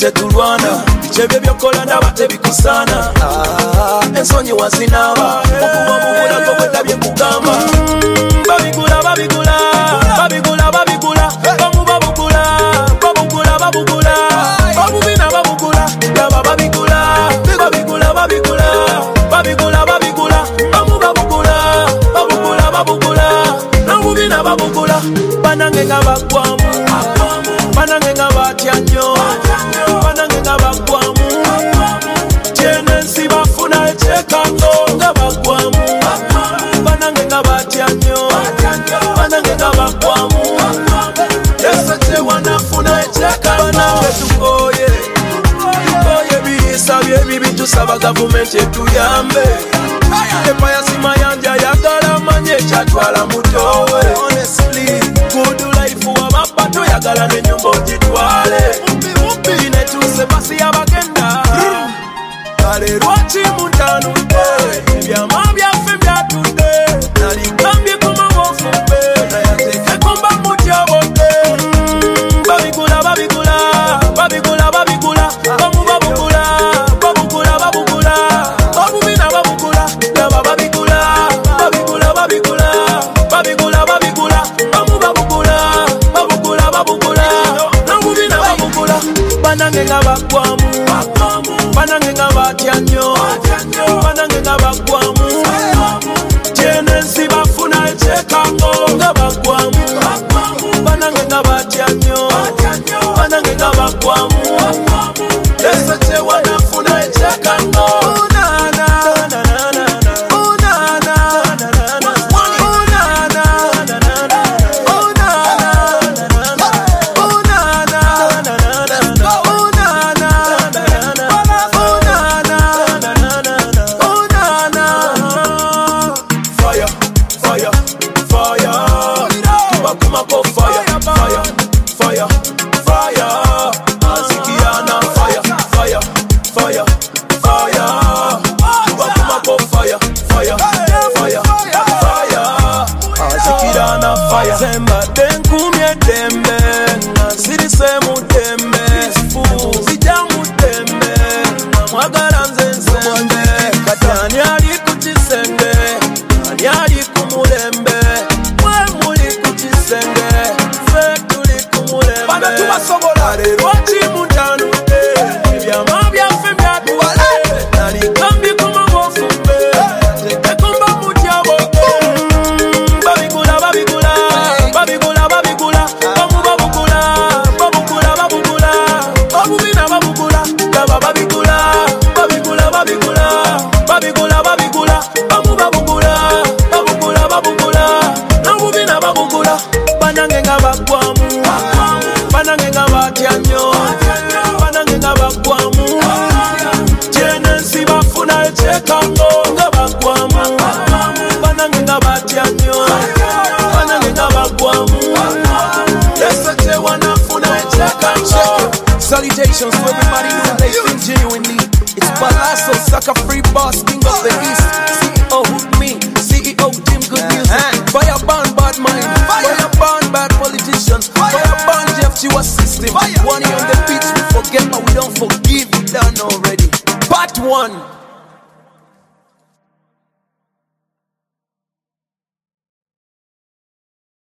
tetulwana bikyebyo byokola ndaba tebikusaana ensonyi wazinaaba okuva mu bulago bwetabye kugamba babigula babigula babigula babigula bamu babugula babugula babugula babubina babugula ndaba babigula babigula babigula babigula babigula bamu babugula babugula babugula nabubina babugula banange nga bagwamu banange nga batya nnyo banange nga bagwamu kyenensi bafuna ekyekango nga bagwamu banange nga batya nnyo banange nga bagwamu yesete wanafuna ekyekango banange tukoye biriisa byebibi tusaba gavumenti etuyambe epayasi mayanja yagala amanye ekyatwala mutowe good life wabappa toyagala n'ennyumba ogitwale inetuuse basi yabagenda kale lwaki muntanudde ebyama byaffe byatudde naligambye komawofumbe nayateekeko mba mutyabodde babigula babigula babigula babigula bamu babugula babugula babugula babubina babugula ndaba babigula babigula babigula babigula babigula bamu babugula babugula babugula nabubina babugula banange nga bagwamu banange nga batya nnyo banange nga bagwamu kyenensi bafuna ekyekango nga bagwamu banange nga batya nnyo banange nga bagwamu esete wanafuna ekyekango zembadde nkumye ddembe nga nsirise mu ddembe nzija mu ddembe mwagala nze nsembe kati ani ali ku kisenge ani ali ku mulembe mwe muli ku kisenge ffe tuli ku mulembe bano tubasobola lwaki muntanudde ebyama byaffe byatwale naligambye komawofumbe tekeko mba mutyabodde babigula babigula babigula babigula bamu babugula babugula babugula babubina babugula ndaba babigula babigula babigula babigula babigula bamu babugula babugula babugula nabubina babugula banange nga bagwamu banange nga batya nnyo banange nga bagwamu kyenensi bafuna ekyekango nga bagwamu banange nga batya nnyo banange nga bagwamu esete wanafuna ekyekango. Salutations to everybody who lives genuinely. It's Palazzo, Saka Free Boss, King of the East, CEO Hook Me, CEO Team Good Music, Fire Band Bad Mind, Fire Band Bad Politicians, Fire Band Jeff Chiwa System. One on the beach, we forget but we don't forgive, we done already. Part 1.